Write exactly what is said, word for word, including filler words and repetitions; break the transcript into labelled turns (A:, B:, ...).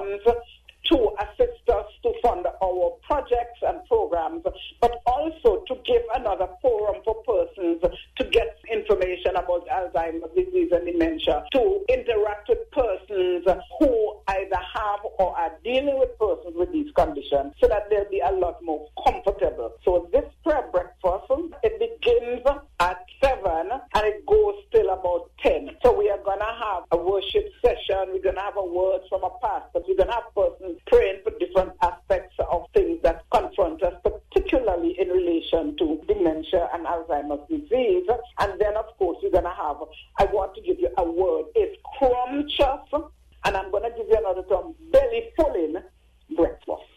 A: funds to assist us to fund our projects and programs, but also to give another forum for persons to get information about Alzheimer's disease and dementia, to interact with persons who either have or are dealing with persons with these conditions, so that they'll be a lot more comfortable. So this prayer breakfast, it begins at seven and it goes till about ten. So we are going to have a worship session, we're going to have a word from a pastor, we're going to have persons praying for different aspects of things that confront us, particularly in relation to dementia and Alzheimer's disease. And then, of course, we're going to have, I want to give you a word, it's scrumptious, and I'm going to give you another term, belly-fulling breakfast.